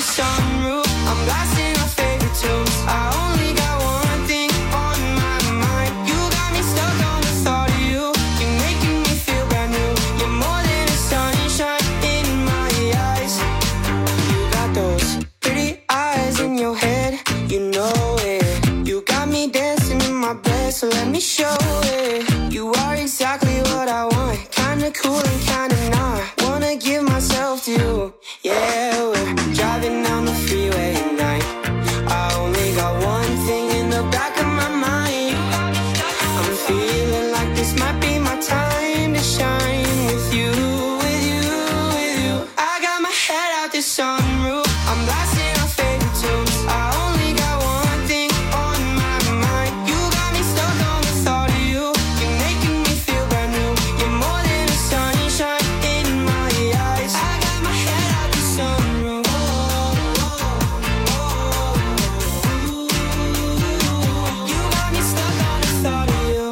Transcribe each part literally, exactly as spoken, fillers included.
sunroof. I'm blasting our favorite tunes. I only got one thing on my mind. You got me stuck on the thought of you. You're making me feel brand new. You're more than a sunshine in my eyes. You got those pretty eyes in your head, you know it. You got me dancing in my bed, so let me show it. You are exactly what I want, kinda cool and kinda not. Wanna give myself to you, yeah. We're driving down the freeway at night. I only got one thing in the back of my mind. I'm feeling like this might be my time to shine with you, with you, with you. I got my head out the sunroof. I'm blasting our favorite tunes. I only got one thing on my mind. You got me stuck on the thought of you. You're making me feel brand new. You're more than a sunshine in my eyes. I got my head out the sunroof. You got me stuck on the thought of you.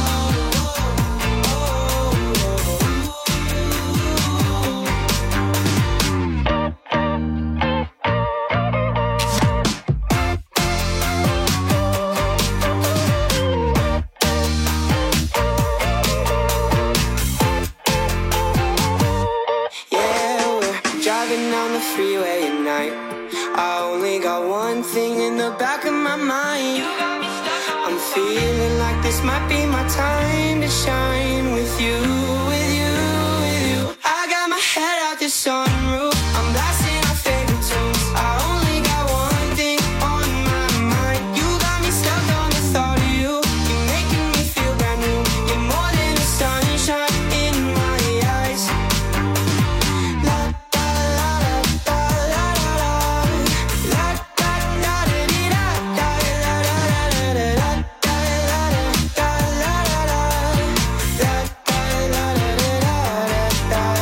Yeah, we're driving down the freeway at night. I only got one thing in the back of my mind. I'm feeling like this might be my time to shine with you, with you, with you. I got my head out the sunroof. I'm blasting our favorite tunes. I only got one thing on my mind. You got me stuck on the thought of you. You're making me feel brand new. You're more than the sunshine in my eyes. La da la da la la la la da da da dee da da la la la la la da la da la la la la da la la la da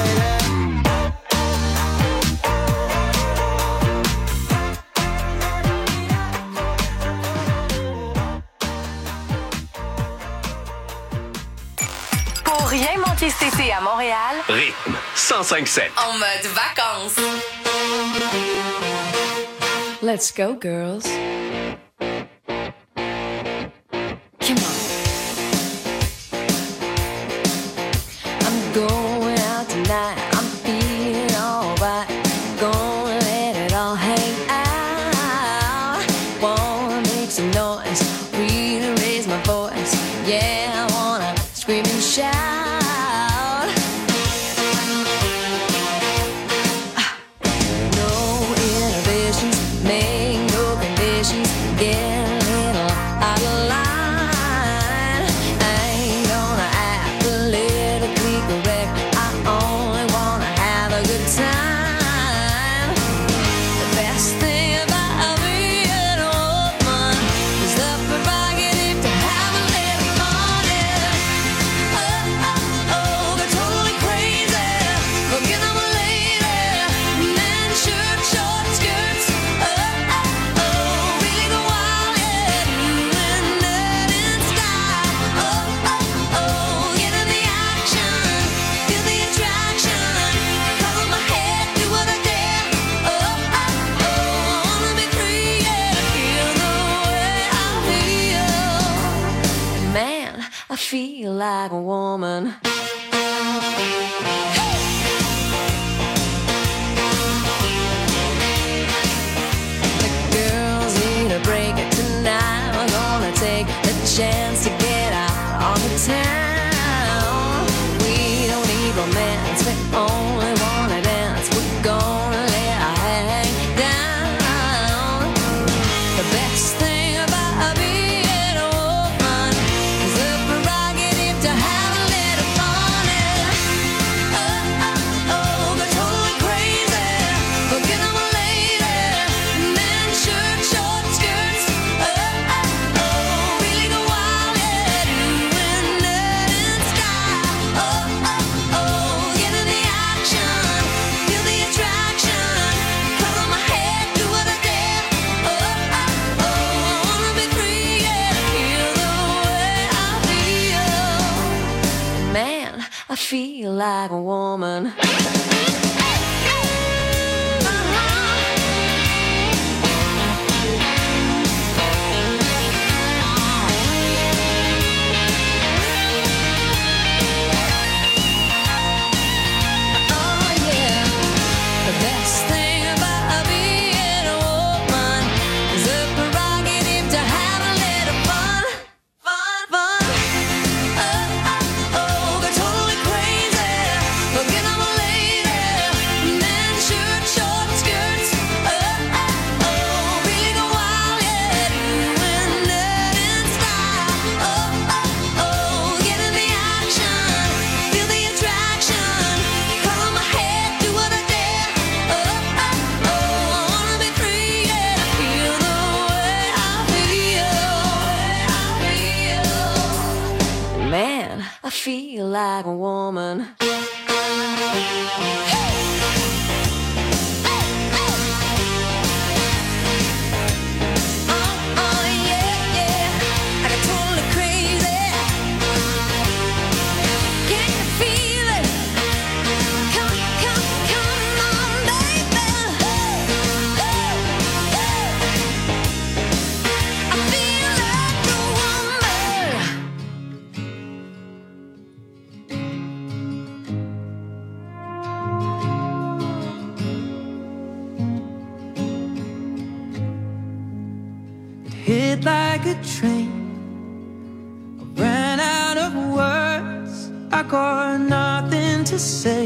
Pour rien manquer cet été à Montréal, Rythme cent cinq sept. en mode vacances. Let's go, girls. Come on. I'm going out tonight. I'm feeling alright. Gonna let it all hang out. Wanna make some noise. Really raise my voice. Yeah, I wanna scream and shout. No inhibitions, make no conditions. Get a little out of line. I ain't gonna act politically correct. I only wanna have a good time. The best thing about being a woman is the prerogative to have a little fun. Yeah. Oh, oh, oh, go totally crazy. Forget I'm a lady. Men, shirt, short skirts. Oh, oh, oh, really go wild, yeah. Doing that in style. Oh, oh, oh, get in the action. Feel the attraction. Cover my head, do what I dare. Oh, oh, oh, I wanna be free, yeah. Feel the way I feel. Man, I feel like a woman. The girls need a break tonight. We're gonna take the chance to get out on the town. We don't need romance, we only wanna dance. We're gonna let our hang down. The best thing about being a woman is the prerogative to have a little fun. Yeah. Oh, oh, oh, go totally crazy. Forget I'm a lady. Men, shirt, short skirts. Oh, oh, oh, really go wild, yeah. Doing that in style. Oh, oh, oh, get in the action. Feel the attraction. Cover my head, do what I dare. Oh, oh, oh, I wanna be free, yeah. Feel the way I feel. Man, I feel like a woman. Uh-huh. feel like a woman. Hit like a train, I ran out of words, I got nothing to say.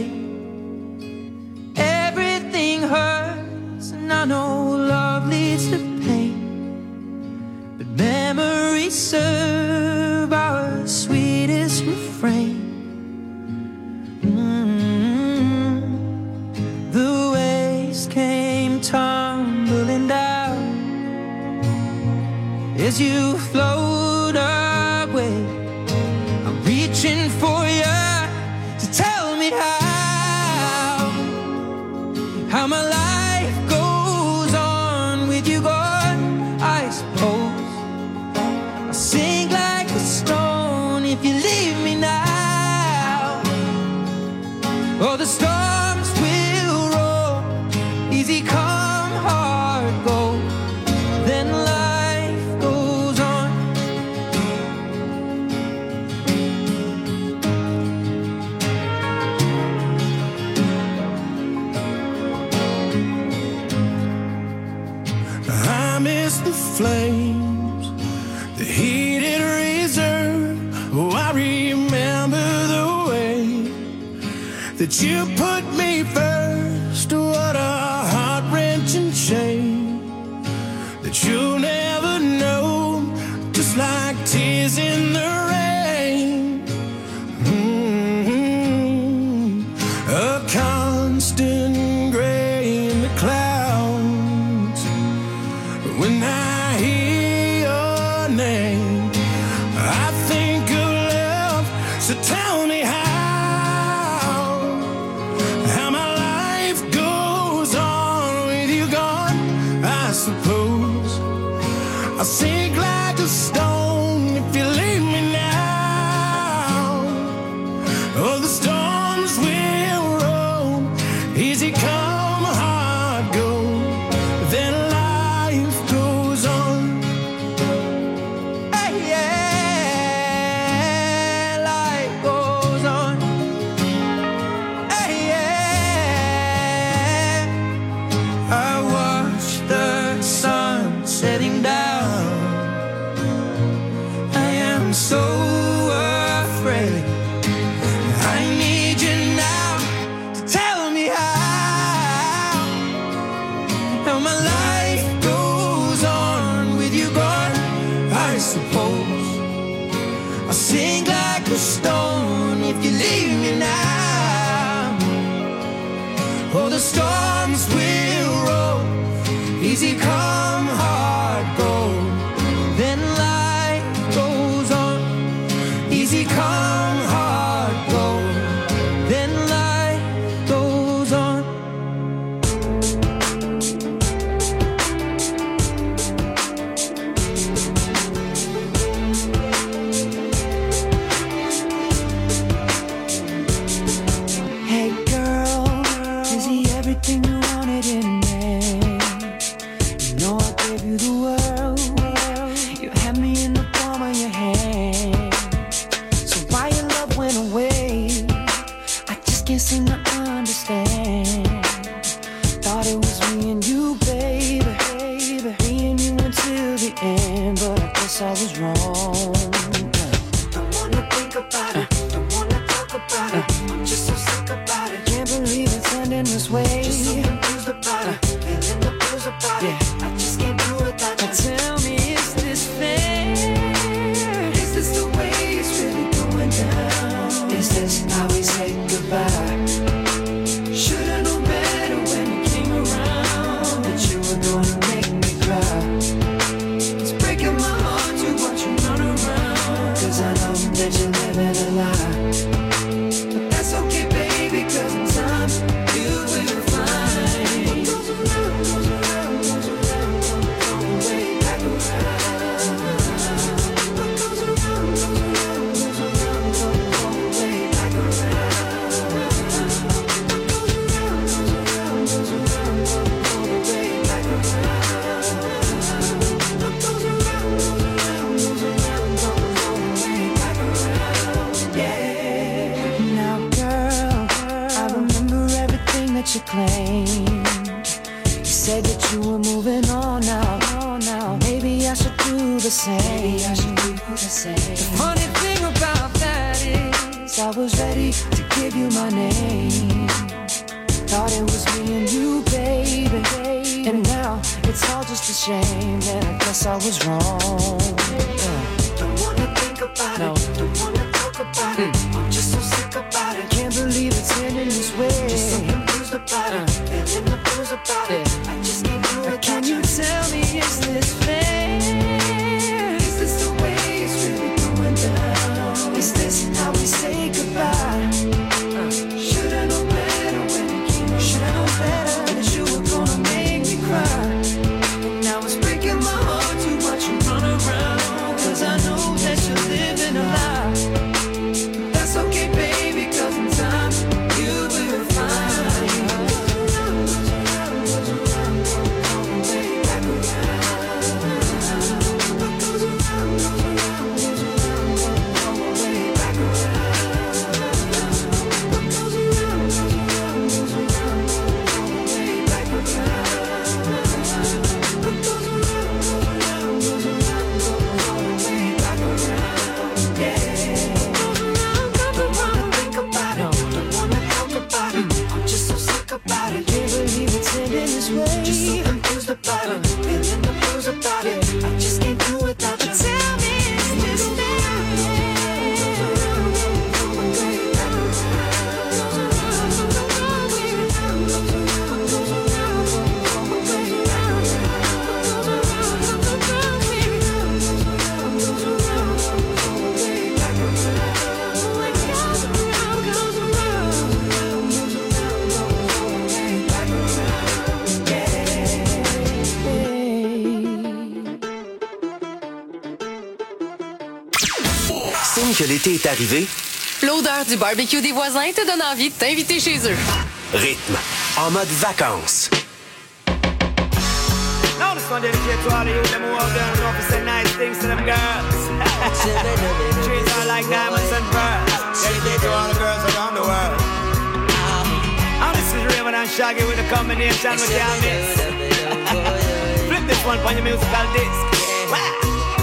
Everything hurts and I know love leads to pain, but memories serve our sweetest refrain. Mm-hmm. The waves came tumbling down as you float away. I'm reaching for you to tell me how How my life goes on with you gone. I suppose I'll sink like a stone if you leave me now. Oh, the storms will roll, easy come, hard go. Then life goes on. I miss the flames, the heated reserve. Oh, I remember the way that you put me first. What a heart-wrenching shame that you'll never know, just like tears in the rain. Mm-hmm. A constant gray in the clouds. When I hear your name, I think of love. So tell me how, how my life goes on with you gone. I suppose I'll sink like a stone if you leave me now. Oh, the storms will roll, easy come, hard go. Then life goes on. Hey, yeah, life goes on. Hey, yeah, I watch the sun setting down. I am so afraid. I need you now to tell me how, how my life goes on with you gone. I suppose I'll sink like a stone if you leave me now. Oh, the storms will roll, easy come, hard go. Then life goes on, easy come, hard go. Then life goes on. Hey girl, is he everything you wanted in me? You know I gave you the world. You had me in the palm of your hand. So why your love went away? I just can't seem to understand. Thought it was me and you, baby, baby, me and you until the end, but I guess I was wrong. Don't wanna think about it, don't wanna talk about it. I'm just so sick about it. Can't believe it's ending this way. Just so confused about it, feeling the blues about it. I just can't do without you. Tell me, is this fair? Is this the way it's really going down? Is this how we say goodbye? Should've known better when you came around that you were gonna make me cry. It's breaking my heart to watch you run around, 'cause I know that you're living a lie. you were moving on now, on now. Maybe I should do the same. Maybe I should do the same. The funny thing about that is I was ready to give you my name. Thought it was me and you, baby. And now it's all just a shame. And I guess I was wrong. Yeah. Don't wanna think about no. it. Don't wanna talk about mm. it. I'm just so sick about it. Can't believe it's ending this way. Just so confused about uh. it. Feeling the blues about yeah. it. I just can't do it. Can you tell me, is this fair? Is this the way it's really going down? Is this how we say goodbye? Uh. Should've known better when it came. Should've known better that you were gonna make me cry. And now it's breaking my heart to watch you run around. Cause I know that you're living a lie. That's okay, baby, cause in time you will find. Just so confused about it, feeling the blues about it. I just can't do without you. Tell me, is this Que l'été est arrivé, l'odeur du barbecue des voisins te donne envie de t'inviter chez eux. Rythme, en mode vacances. Now this one dedicated to all of you them who out there and know to say nice things to them girls. Trees are like diamonds and pearls. Dedicated to all the girls around the world. Now this is Raymond and Shaggy with a combination with your mix. Flip this one on your musical disc. Wow.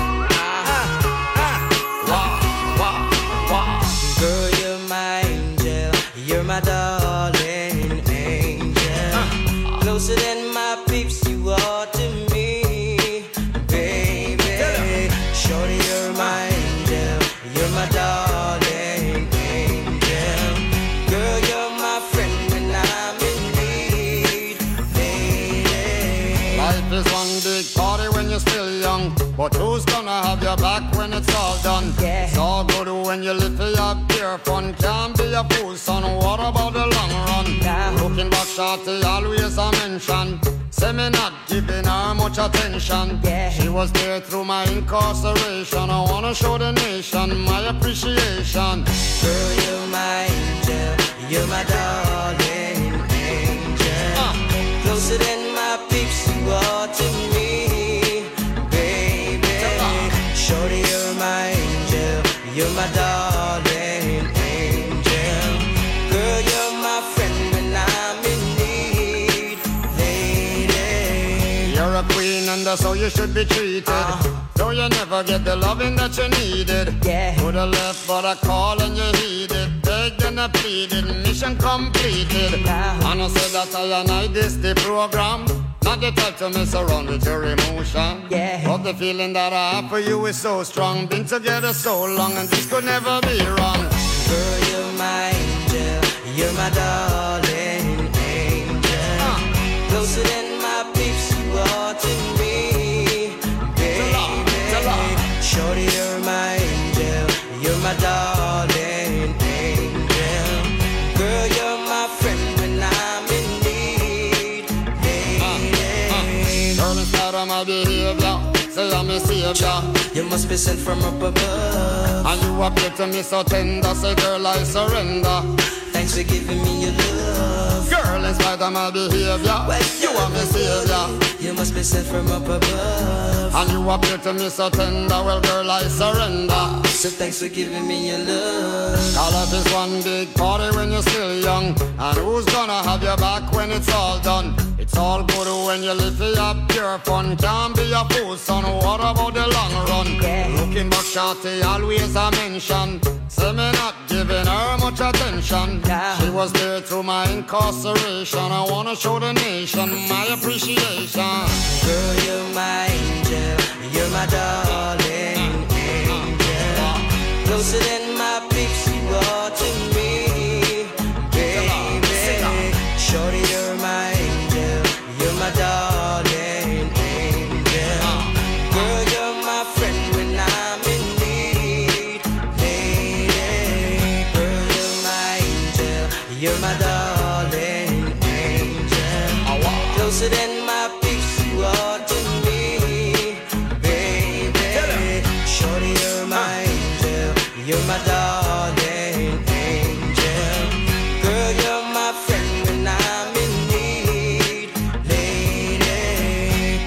Girl, you're my angel, you're my darling angel. Uh, Closer than my peeps, you are to me, baby. Shorty, you're my angel, you're my darling angel. Girl, you're my friend when I'm in need, baby. Life is one big party when you're still young, but who's gonna have your back when it's all done? Yeah. It's all good when you live for your pure fun. Can't be a fool, son. What about the long run? Nah. Looking back, shorty, always a mention. Say me not giving her much attention. Yeah. She was there through my incarceration. I wanna show the nation my appreciation. Girl, you're my angel, you're my darling angel. Uh. Closer than my peeps, you are to me, baby. Shorty, you're my angel, you're my darling angel. Girl, you're my friend when I'm in need, lady. You're a queen and that's how you should be treated. Uh-huh. Though you never get the loving that you needed. Yeah. Could have left but I called and you heeded. Begged and I pleaded, mission completed. Uh-huh. And I said that I and I this the program. Not the type to mess around with your emotion. Yeah. But the feeling that I have for you is so strong. Been together so long and this could never be wrong. Girl, you're my angel, you're my darling angel. Uh. Closer than my peeps, you are to me, baby. Shorty, you're my angel, you're my darling angel. Girl, you're my friend when I'm in need, lady. Girl, instead of my behavior, say I'm a savior. You must be sent from up above. And you appear to me so tender. Say girl, I surrender. Thanks for giving me your love. Girl, in spite of my behavior, well, you are my savior. You must be sent from up above. and you appear to me so tender. Well, girl, I surrender. So thanks for giving me your love. Our life is one big party when you're still young, and who's gonna have your back when it's all done? It's all good when you live for your pure fun. Can't be a fool, son. What about the long run? Yeah. Looking back, shorty, always a mention. Say me not giving her much attention. Yeah. She was there through my incarceration. I wanna show the nation my appreciation. Girl, you're my angel. You're my darling angel. Closer than my peeps, you are to me, baby. Shorty, you're my angel. You're my darling angel. Girl, you're my friend when I'm in need, lady. Girl, you're my angel. You're my darling angel. Closer than my peeps, you are to me, baby. Shorty, you're my angel. You're my darling angel. Girl, you're my friend when I'm in need, lady.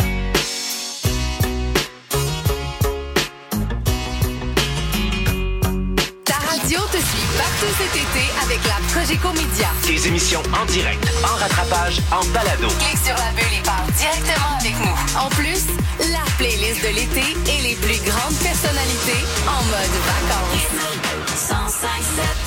Ta radio te suit partout cet été avec la Cogeco Média. Des émissions en direct, en rattrapage, en balado. Clique sur la bulle et parle directement avec nous. En plus, la playlist de l'été et les plus grandes personnalités en mode vacances. cent cinq sept.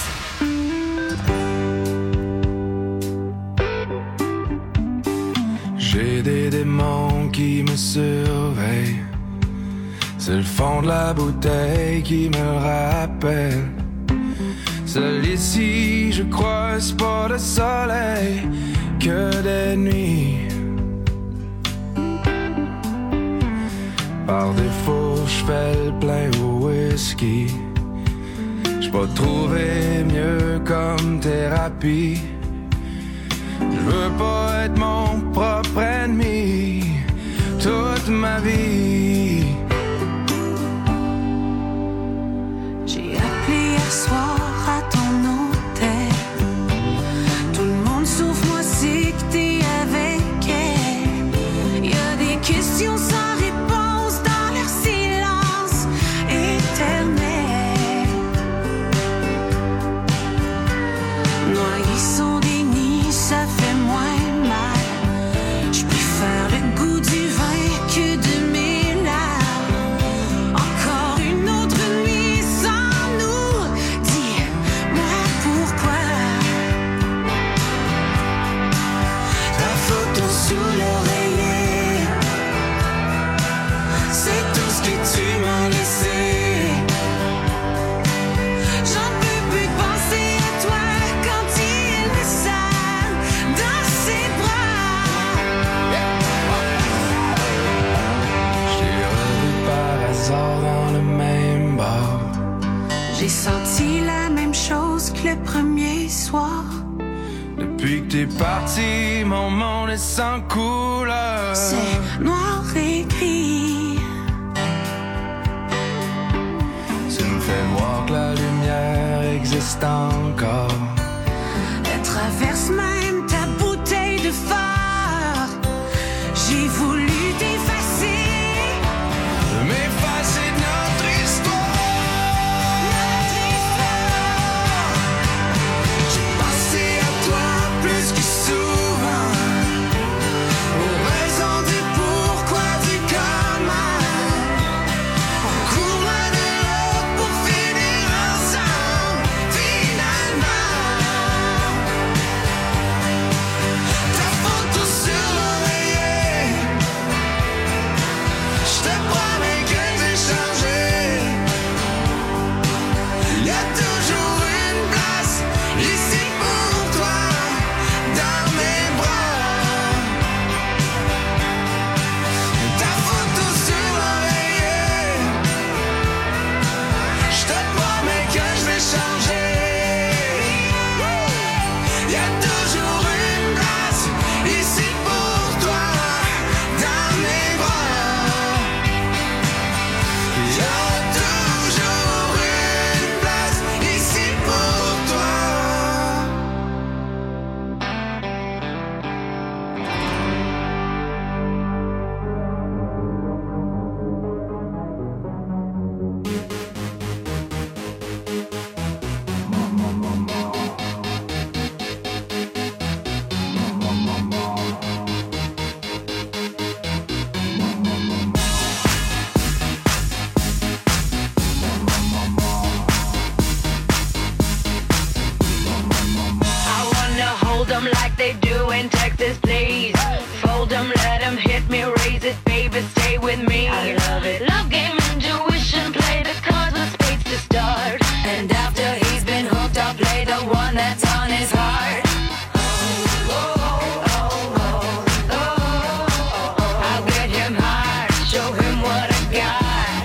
J'ai des démons qui me surveillent. C'est le fond de la bouteille qui me le rappelle. Seul ici, je croise pas de soleil que des nuits. Par défaut, je fais le plein au whisky. J'peux pas trouver mieux comme thérapie. Je veux pas être mon propre ennemi toute ma vie. J'ai appelé hier soir à ton hôtel. Tout le monde sauf moi sait que t'es avec elle. Y'a des questions sans réponse dans leur silence éternel. Noyés sont des nids, ça fait moins mal. Je préfère le goût du vin que de mes larmes. Encore une autre nuit sans nous. Dis-moi pourquoi. Ta photo sous l'oreiller, c'est tout ce que tu m'as laissé. J'en peux plus de penser à toi quand il me serre dans ses bras. J'ai revu par hasard dans le même bar. J'ai senti la même chose que le premier soir. Depuis que t'es parti, mon monde est sans couleur. C'est noir et gris. Ça me fait voir que la lumière existe encore. Elle traverse même ta bouteille de phare. J'ai voulu t'effacer. M'effacer de notre histoire. Notre histoire. J'ai pensé à toi plus que souvent. Aux raisons du pourquoi, du comment. On court loin de l'autre pour finir ensemble. Finalement, ta photo sur l'oreiller, in Texas, please. Fold 'em, let 'em hit me, raise it, baby, stay with me. I love it. Love game, intuition, play the cards with spades to start. And after he's been hooked, I'll play the one that's on his heart. I'll get him hard, show him what I got.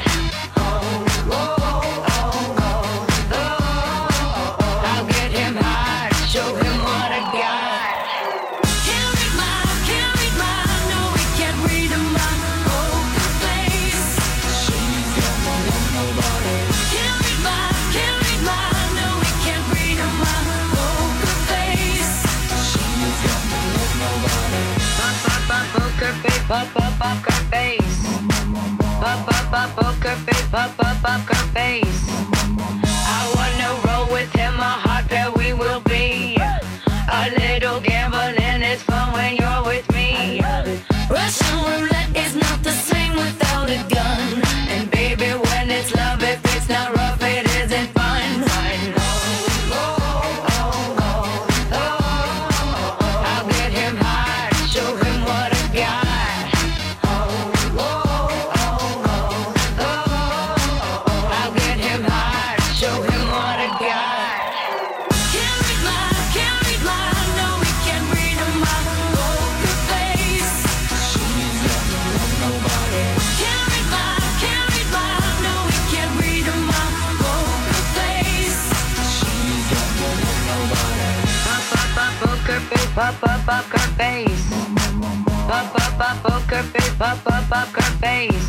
I'll get him hard, show him what I got. Can't read my, can't read my, no, we can't read my poker face. She's got no love, nobody. Can't read my, can't read my, no, we can't read my poker face. She's got no love, nobody. Pop, pop, pop, poker face, pop, pop, poker face. Pop, pop, pop, poker face, pop, pop, poker face. I wanna roll with him, a hot pair we will be. A little gambling is fun when you're with me. Russian roulette is not the same without a gun. And baby, when it's love, if it's not rough, it isn't fun. I'll get him hard, show him what I got. I'll get him hard, show him what I got. Can't read my, can't read my, no, we can't read my poker face. She's got no love, nobody. Can't read my, can't read my, no, we can't read my poker face. She's got no love, nobody. Pop, pop, pop, poker face, pop, pop, poker face. Pop, pop, pop, poker face, pop, pop, poker face.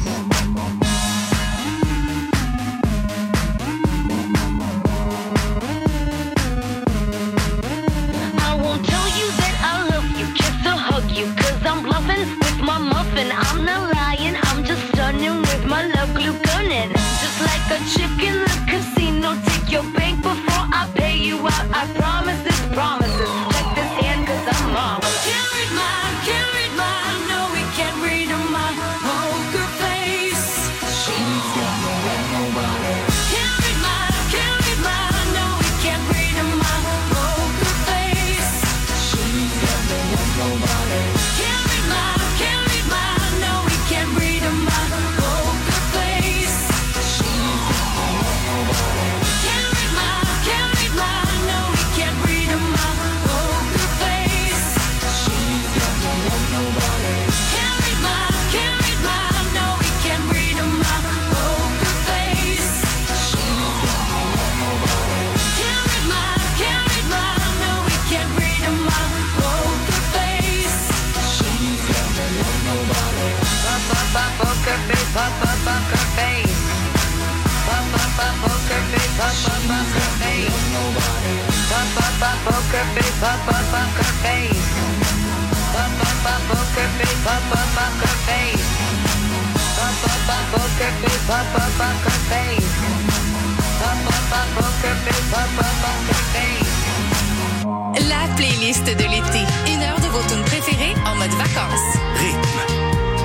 I won't tell you that I love you, kiss or hug you, cause I'm bluffing with my muffin. I'm not lying, I'm just stunning with my love glue gunning. Just like a chick in the casino, take your bank before I pay you out. I promise this, promises. Check this hand cause I'm mom. Can't read my, can't read my, no, we can't read my poker face. She's got no love, nobody. Can't read my, can't read my, no, we can't read my poker face. She's got no love, nobody. Can't read my, can't read my, no, we can't read my poker face. She's got no love, nobody. Can't read my, can't read my, no, we can't read my poker face. She's got no love, nobody. Can't read my, can't read my, no, we can't read my poker face. She's got no love, nobody. Can't read my, can't read my, no, we can't read my poker face. She's got no love, nobody. Pop, pop, pop, poker face, pop, pop, poker face. Pop, pop, pop, poker face, pop, pop, poker face. Pop, pop, pop, poker face, pop, pop, poker face. Pop, pop, pop, poker face, pop, pop, poker face. Pop, pop, pop, poker face, pop, pop, poker face. Pop, pop, pop, poker face, pop, pop, poker face. La playlist de l'été. Une heure de vos tunes préférées en mode vacances. Rythme.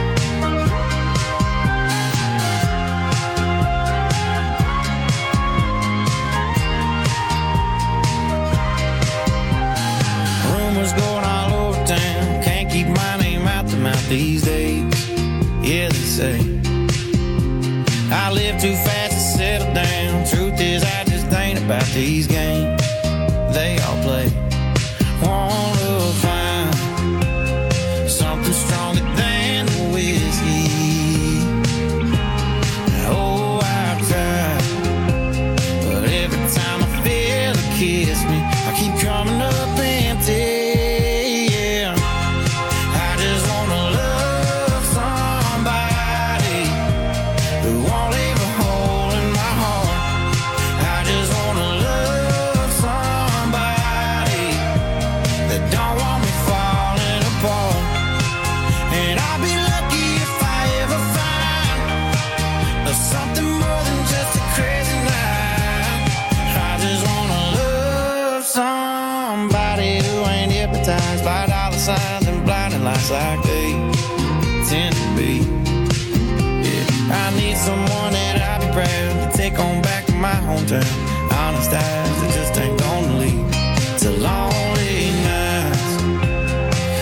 Rumors going all over town. Can't keep my name out the mouth these days. Yeah, they say I live too fast to settle down. Truth is, I just ain't about these games they all play. Wanna find something stronger than the whiskey. Oh, I've tried, but every time I feel it kiss me, I keep coming up empty. Yeah, I just wanna love somebody who won't leave a hole in my heart. I just wanna love somebody that don't want me falling apart. And I'll be lucky if I ever find something more than just a crazy night. I just wanna love somebody who ain't hypnotized by dollar signs and blinding lights like they tend to be. Yeah, I need someone that I'll be proud to take on back to my hometown. Honest eyes that just ain't gonna leave to lonely nights.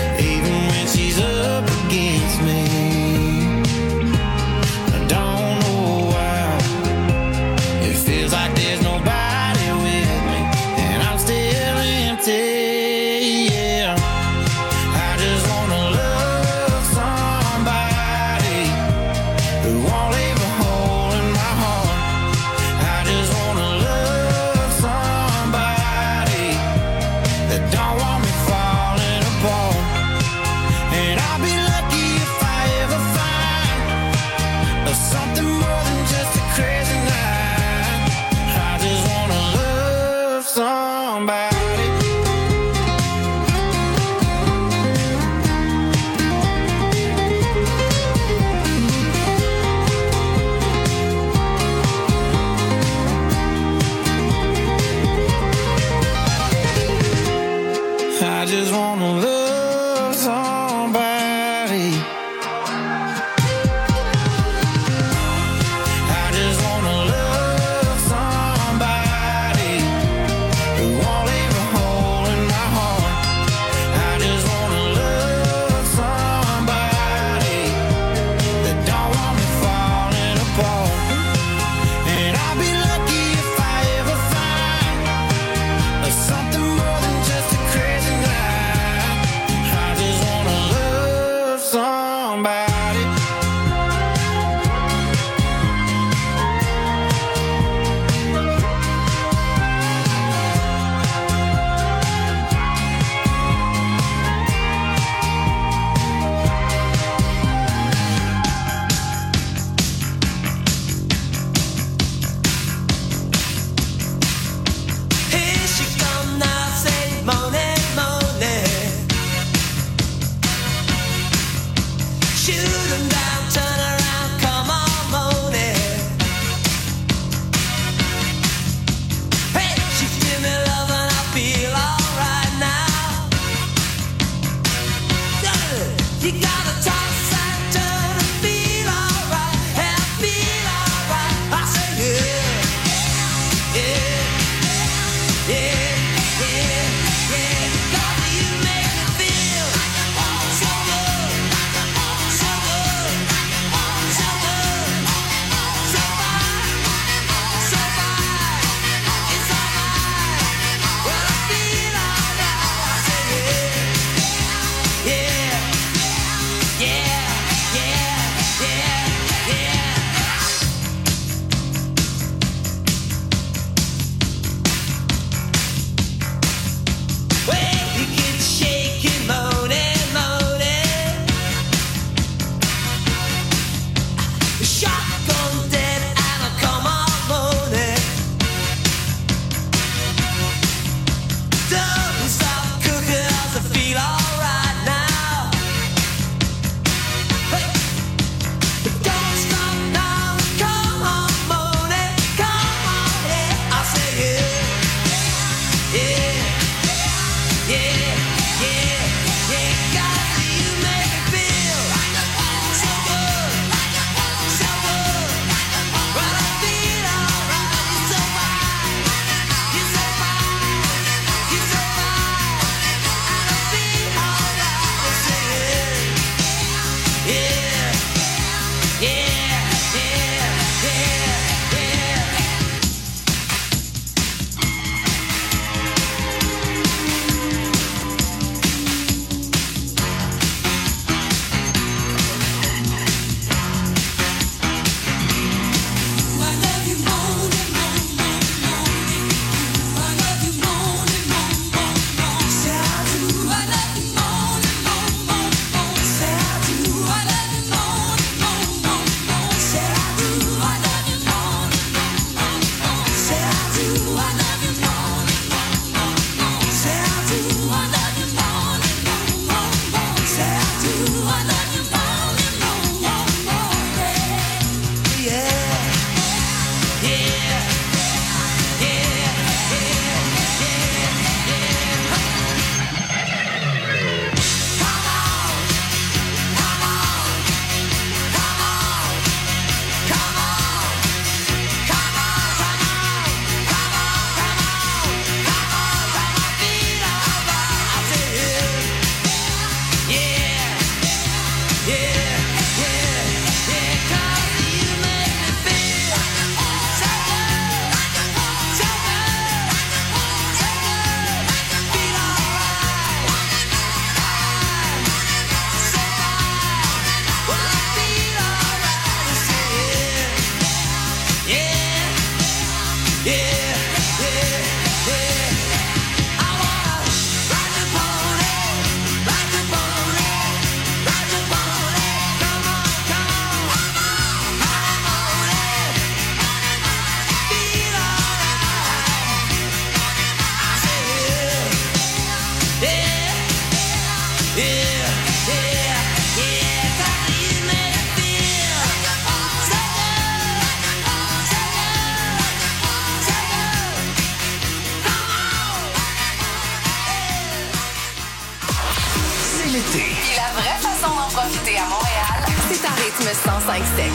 cent cinq sept.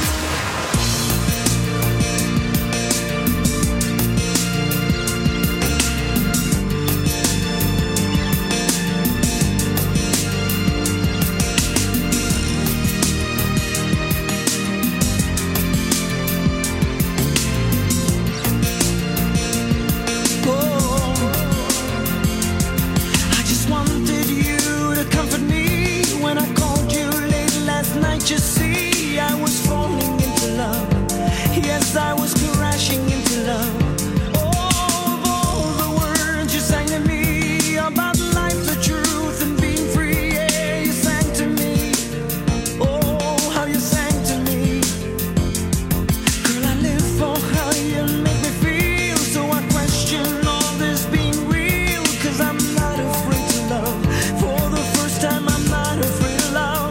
You see, I was falling into love. Yes, I was crashing into love. Oh, of all the words you sang to me about life, the truth, and being free. Yeah, you sang to me. Oh, how you sang to me. Girl, I live for how you make me feel. So I question all this being real. Cause I'm not afraid to love. For the first time, I'm not afraid to love.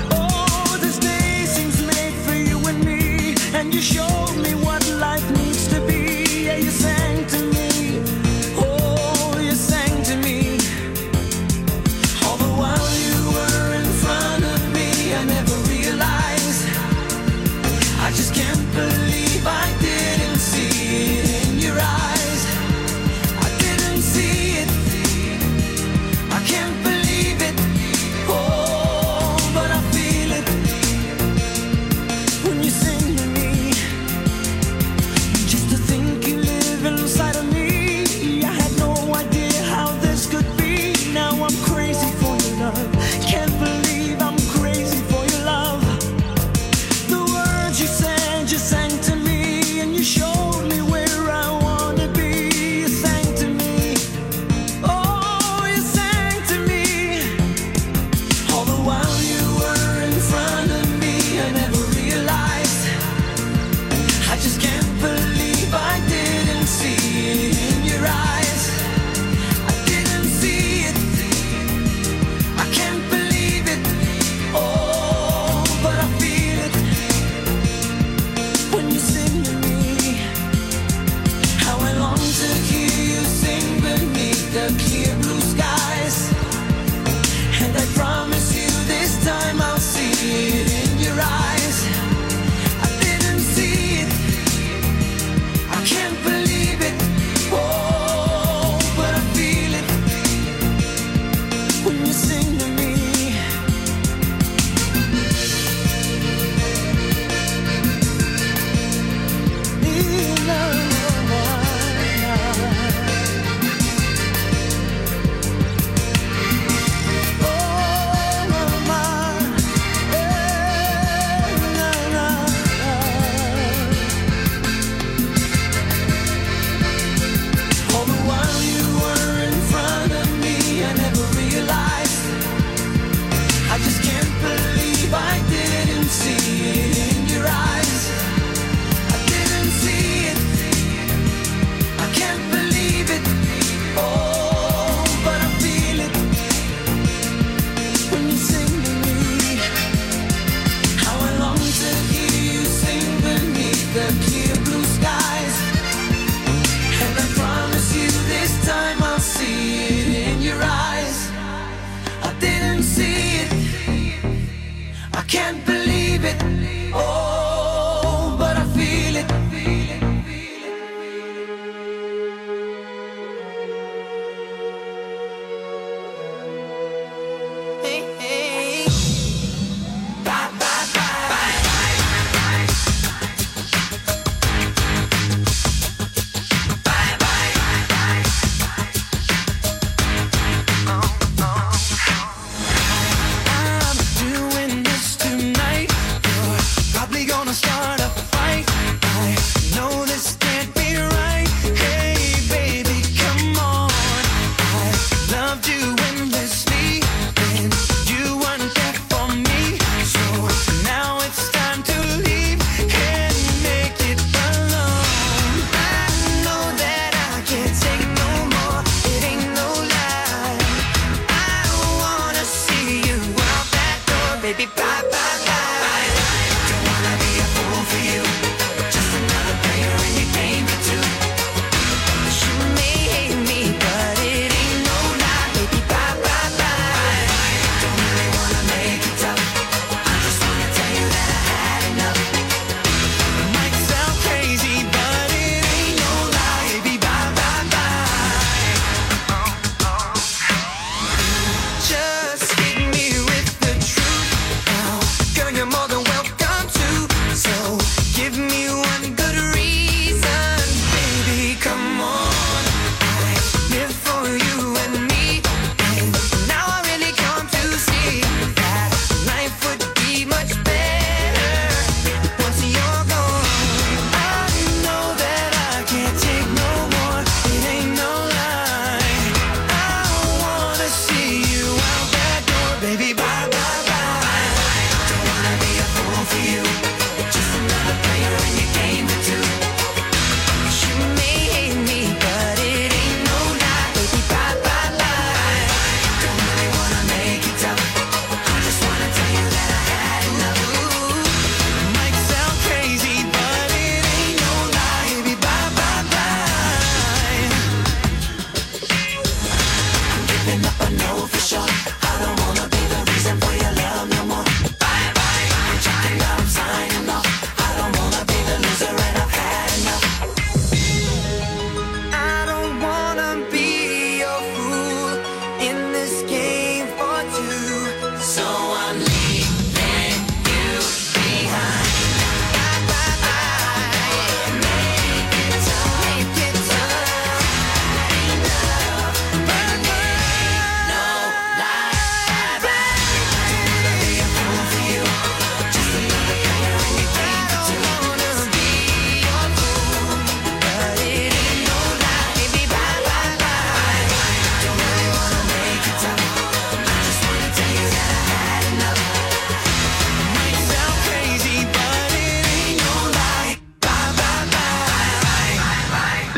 And you showed me what life needs to be. Yeah, you sang to me. Oh, you sang to me. All the while you were in front of me, I never realized. I just can't believe I didn't see it in your eyes. I didn't see it. I can't believe it. Oh, but I feel it when you sing to me.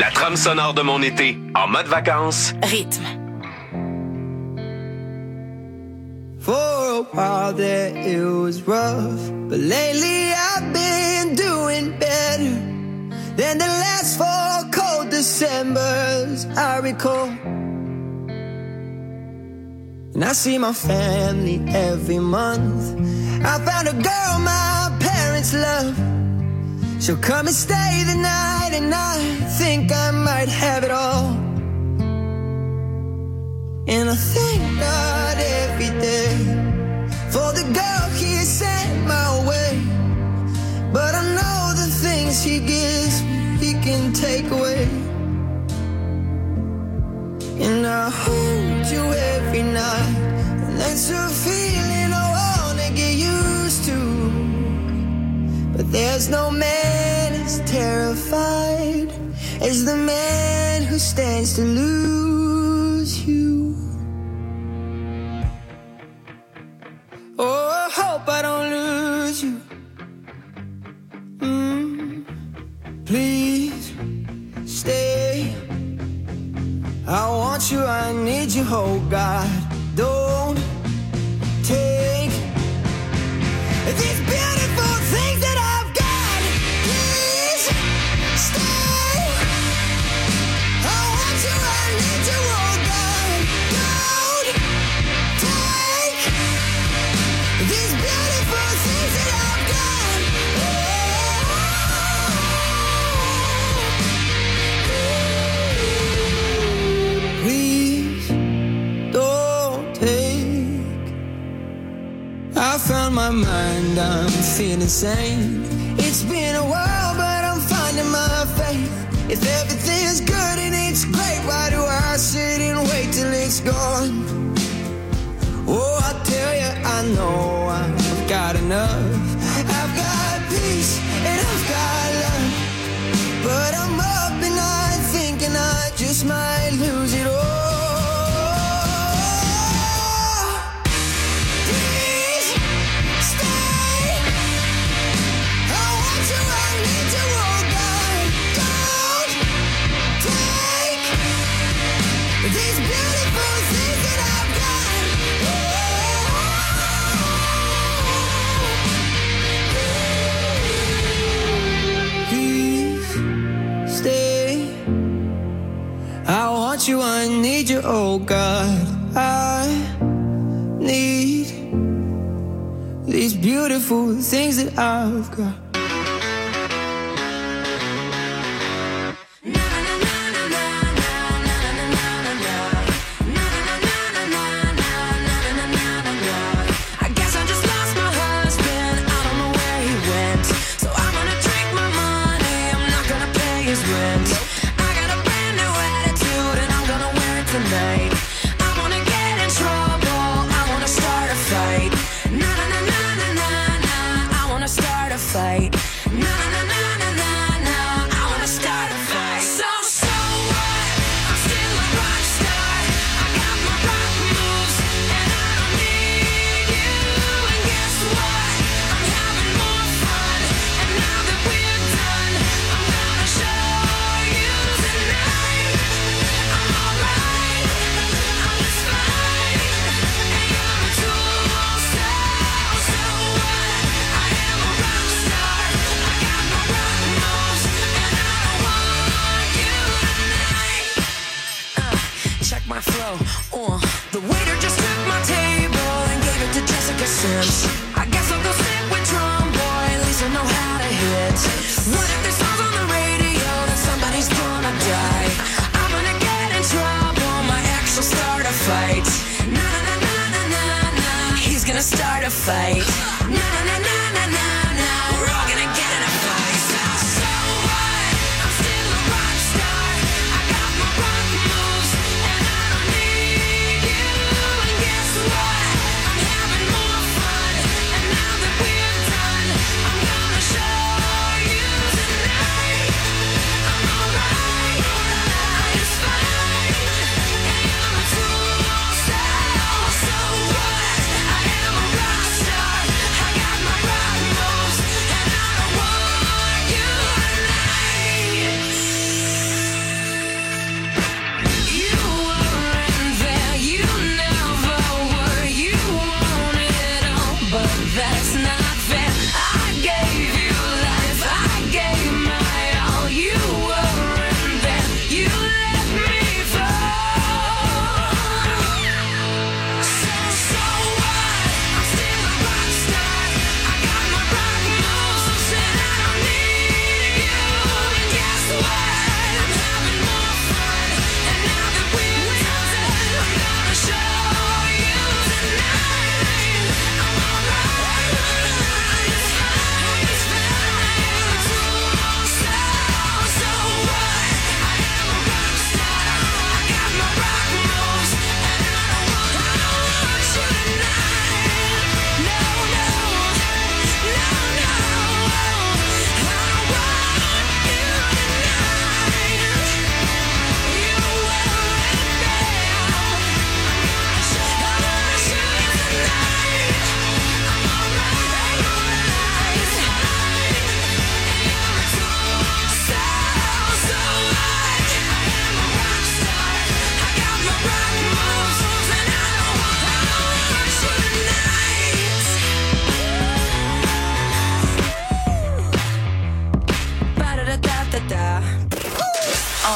La trame sonore de mon été, en mode vacances. Rythme. For a while there it was rough, but lately I've been doing better than the last four cold Decembers I recall. And I see my family every month. I found a girl my parents love. She'll come and stay the night, and I think I might have it all. And I thank God every day for the girl He sent my way. But I know the things He gives me, He can take away. And I hold you every night, and that's a feeling I wanna get used to. But there's no man as terrified as the man who stands to lose you. Oh, I hope I don't lose you. Mm, please stay. I want you, I need you, oh God. Don't take these beautiful things that I've got. Please stay. I want you, I need you, oh God. Don't take these beautiful things that I've got. Please don't take. I found my mind, I'm feeling sane. It's been a while, but I'm finding my faith. If everything is good and it's great, why do I sit and wait till it's gone? Oh, I tell you, I know I've got enough. I've got peace and I've got love. But I'm up and I'm thinking I just might lose it all. You, I need you, oh God. I need these beautiful things that I've got.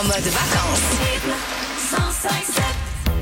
mode vacances. Rythme cent cinq sept.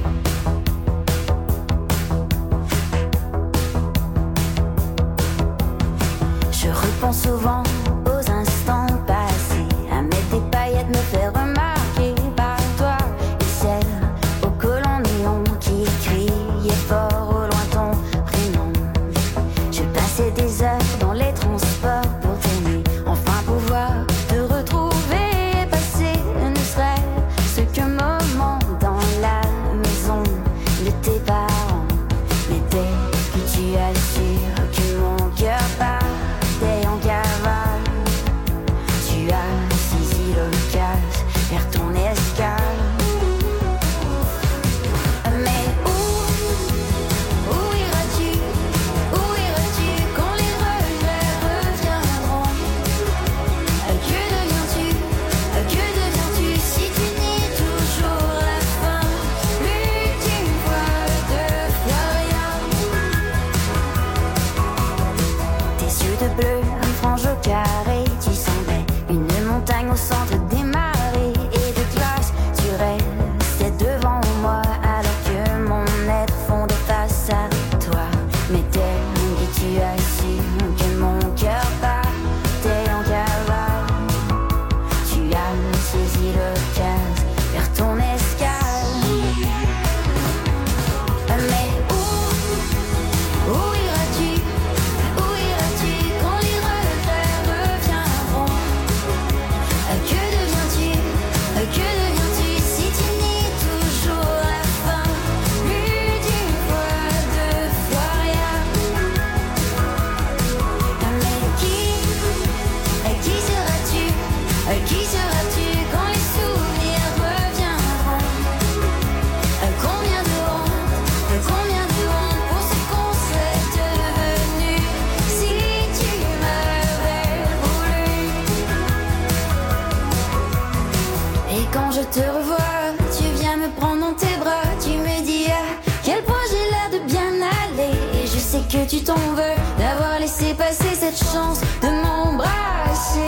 Je repense souvent aux instants passés, à mettre des paillettes, me faire remarquer par toi et celle au collant néon qui criait fort au loin ton prénom. Je passais des heures dans les transports pour t'aimer, enfin pouvoir te retrouver et passer ne serait-ce qu'un moment dans la maison de tes parents. Mais dès que tu assures que mon cœur bat en cavale, tu as saisi l'occasion vers ton escale. Mais où, où iras-tu, où iras-tu quand les regrets reviendront? Que deviens-tu, que deviens-tu si tu nies toujours la fin? Plus d'une fois, deux fois rien. Tes yeux de bleu, frange au carré, tu semblais une montagne au centre des marées et de glace. Tu restais devant moi alors que mon être fondait face à toi. Mais dès que tu as su que mon cœur battait en cavale, tu as saisi l'occasion vers ton escale. Mais où, où iras-tu, où iras-tu quand les regrets reviendront? Que deviens-tu, que deviens-tu si tu nies toujours la fin? Plus d'une fois, deux fois rien. Mais qui, qui seras-tu, qui seras-tu quand les souvenirs reviendront? Combien de honte, combien de honte pour ce qu'on serait devenu si tu m'avais voulu. Et quand je te revois, tu viens me prendre dans tes bras, tu me dis à quel point j'ai l'air de bien aller. Et je sais que tu t'en veux d'avoir laissé passer cette chance de m'embrasser.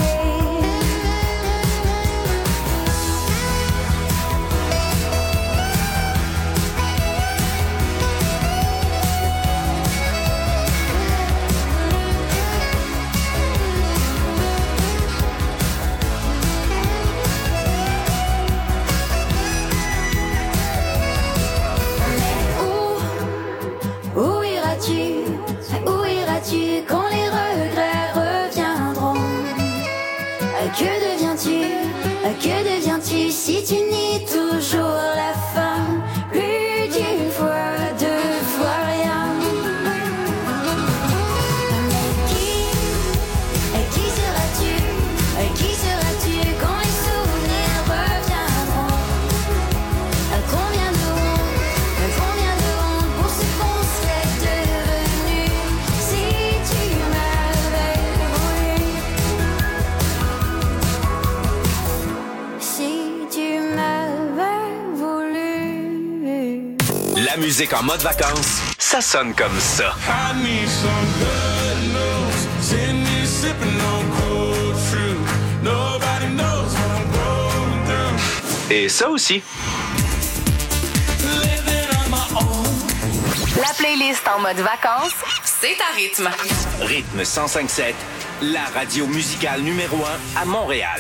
Où iras-tu, où iras-tu quand les regrets reviendront? Que deviens-tu, que deviens-tu si tu nies toujours la fin? Plus d'une fois, deux fois rien. Mais qui, qui seras-tu, qui seras-tu quand les souvenirs reviendront? Combien de honte, combien de honte pour ce qu'on serait devenu si tu m'avais voulu. Si tu m'avais voulu. La musique en mode vacances, ça sonne comme ça. I need some good news. Send me sipping on cold fruit. Nobody knows what I'm going through. Et ça aussi. Living on my own. La playlist en mode vacances, c'est à rythme. Rythme cent cinq sept, la radio musicale numéro un à Montréal.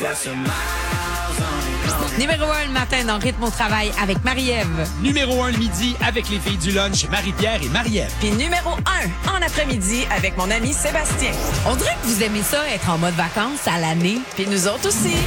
Numéro un le matin dans Rythme au travail avec Marie-Ève. Numéro un le midi avec les filles du lunch, Marie-Pierre et Marie-Ève. Puis numéro un en après-midi avec mon ami Sébastien. On dirait que vous aimez ça, être en mode vacances à l'année. Puis nous autres aussi.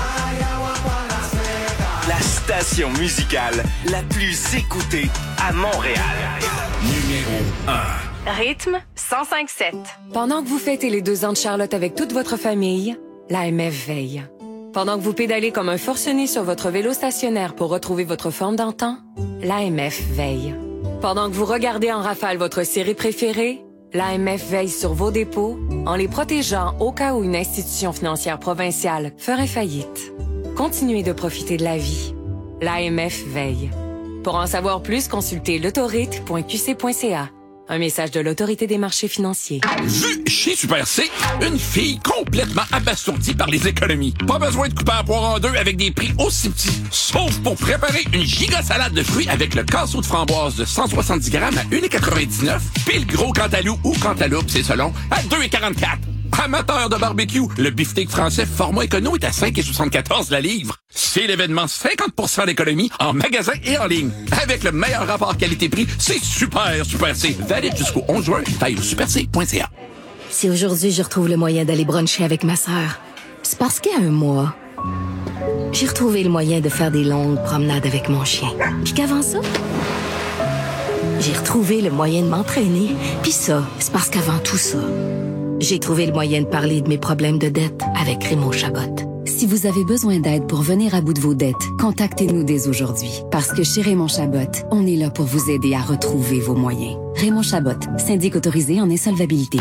La station musicale la plus écoutée à Montréal. Numéro un. Rythme cent cinq sept. Pendant que vous fêtez les deux ans de Charlotte avec toute votre famille, l'A M F veille. Pendant que vous pédalez comme un forcené sur votre vélo stationnaire pour retrouver votre forme d'antan, l'A M F veille. Pendant que vous regardez en rafale votre série préférée, l'A M F veille sur vos dépôts en les protégeant au cas où une institution financière provinciale ferait faillite. Continuez de profiter de la vie. L'A M F veille. Pour en savoir plus, consultez l'autorite point q c point c a. Un message de l'Autorité des marchés financiers. Vu chez Super C, une fille complètement abasourdie par les économies. Pas besoin de couper la poire en deux avec des prix aussi petits. Sauf pour préparer une giga salade de fruits avec le casseau de framboise de cent soixante-dix grammes à un virgule quatre-vingt-dix-neuf, puis le gros cantalou ou cantaloupe, c'est selon, à deux virgule quarante-quatre. Amateur de barbecue, le beefsteak français format écono est à cinq virgule soixante-quatorze la livre. C'est l'événement cinquante pour cent d'économie en magasin et en ligne. Avec le meilleur rapport qualité-prix, c'est super, Super C. Valide jusqu'au onze juin. Taille au super c point c a. Si aujourd'hui je retrouve le moyen d'aller bruncher avec ma sœur, c'est parce qu'il y a un mois, j'ai retrouvé le moyen de faire des longues promenades avec mon chien. Puis qu'avant ça, j'ai retrouvé le moyen de m'entraîner. Puis ça, c'est parce qu'avant tout ça, j'ai trouvé le moyen de parler de mes problèmes de dette avec Raymond Chabot. Si vous avez besoin d'aide pour venir à bout de vos dettes, contactez-nous dès aujourd'hui. Parce que chez Raymond Chabot, on est là pour vous aider à retrouver vos moyens. Raymond Chabot, syndic autorisé en insolvabilité.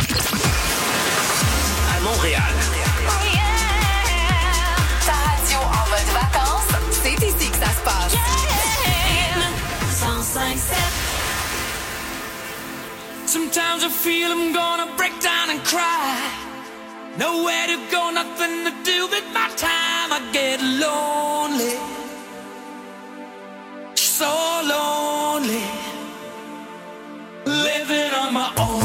À Montréal. Oh yeah! Ta radio en mode vacances, c'est ici que ça se passe. Yeah! cent cinq sept. Sometimes I feel I'm gonna break down and cry. Nowhere to go, nothing to do with my time. I get lonely, so lonely, living on my own.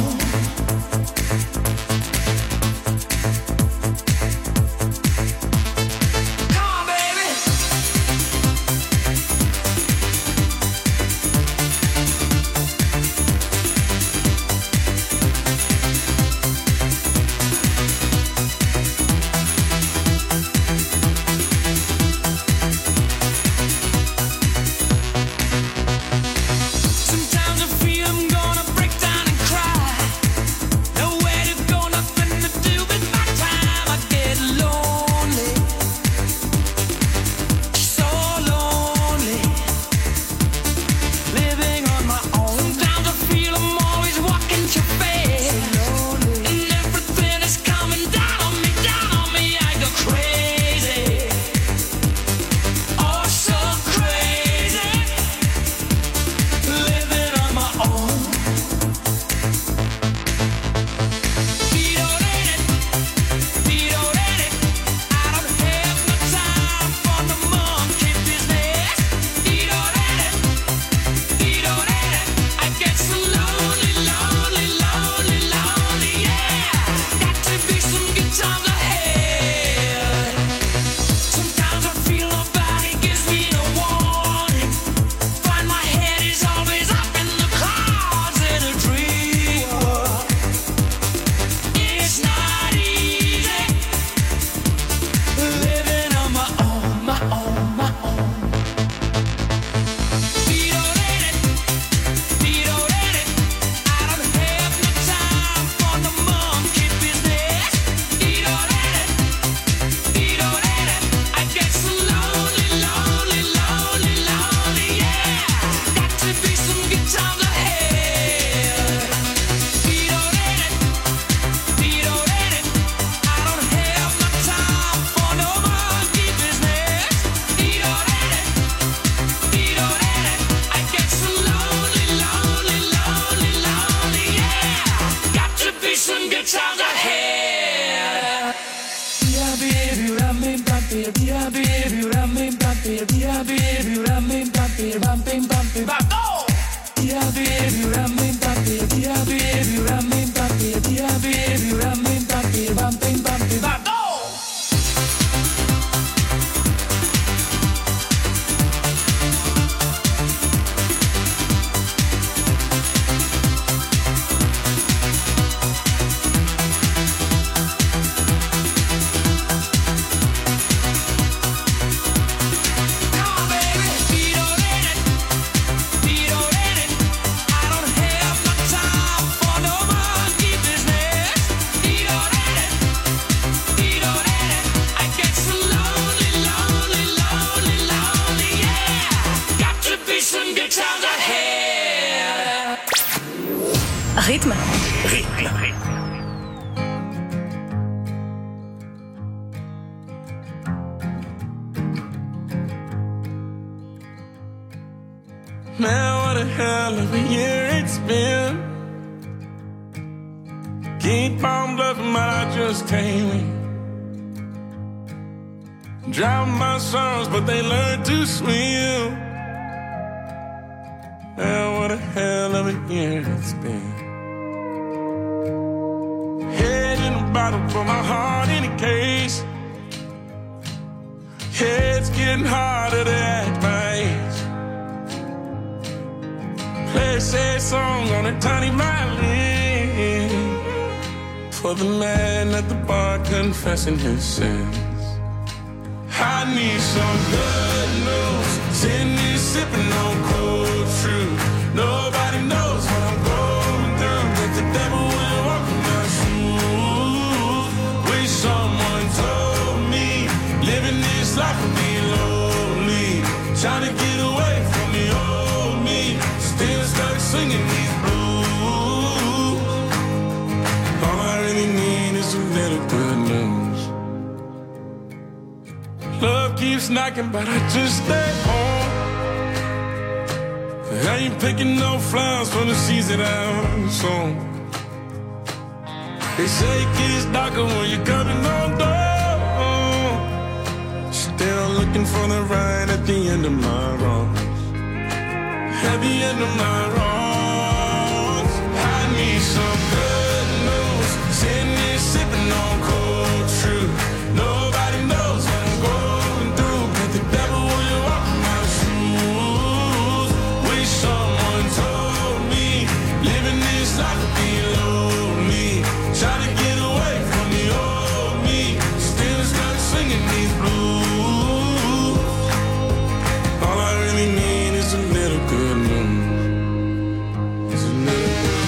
Rythme. Rythme. Man, what a hell of a year it's been. Ain't bound bluffing, but I just came in. Drown my sons, but they learned to swim. Now what a hell of a year it's been. Head in a bottle, but my heart in a case. Head's getting harder to act my age. Play a sad song on a tiny violin for the man at the bar confessing his sins. I need some good news. Sitting here sipping on cold truth. Nobody knows what I'm going through, but the devil will walk in my shoes. Wish someone told me living this life would be lonely. Trying to get away from the old me. Still stuck singing these blues. All I really need is a little good news. Love keeps knocking, but I just stay home. I ain't picking no flowers for the seeds that I'm sown. They say it gets darker when you're coming on door. Still looking for the right at the end of my road. At the end of my road, I need some good news. Sitting here sipping on cold truth. Nobody knows what I'm going through, but the devil will walk in my shoes. Wish someone told me living this life would be lonely. Trying to get away from the old me. Still stuck singing these blues. All I really need is a little good news. It's a little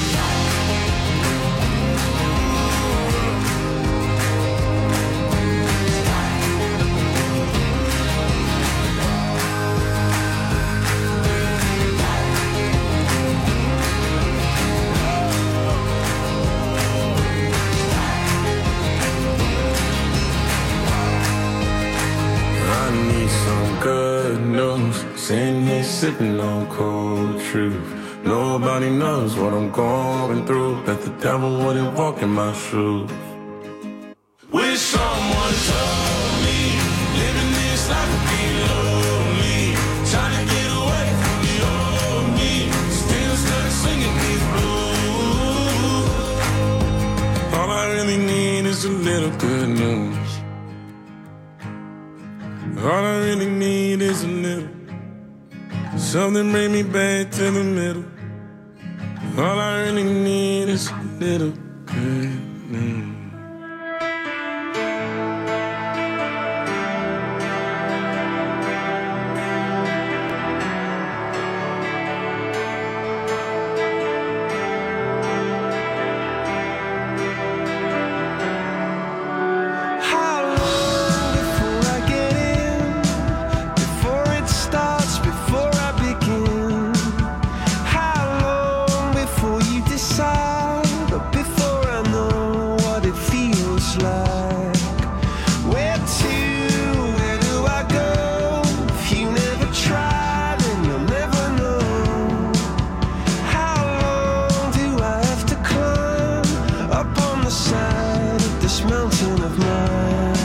I need some good news. Sitting here sipping on cold truth. Nobody knows what I'm going through, that the devil wouldn't walk in my shoes. Wish someone told me living this life would be lonely. Trying to get away from the old me. Still stuck singing these blues. All I really need is a little good news. All I really need is a little. Something bring me back to the middle. All I really need is a little good news. How long before I get in? Before it starts, before I begin? How long before you decide? Or before I know what it feels like? Where to? Where do I go? If you never try, then you'll never know. How long do I have to climb up on the side of this mountain of mine?